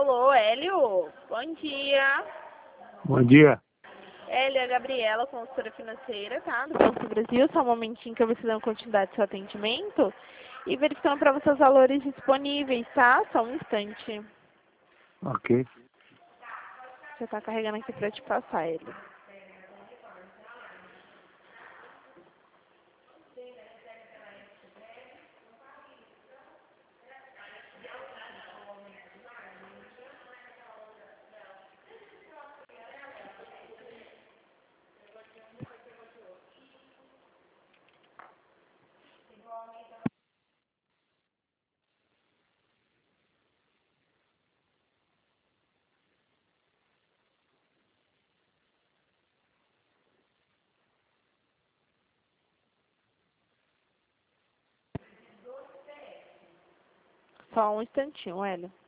Alô, Hélio? Bom dia. Bom dia. Hélio, é a Gabriela, consultora financeira, tá? Do Banco do Brasil. Só um momentinho que eu vou te dar continuidade do seu atendimento. E verificando para você os valores disponíveis, tá? Só um instante. Ok. Já tá carregando aqui para te passar, Hélio. Só um instantinho, Hélio.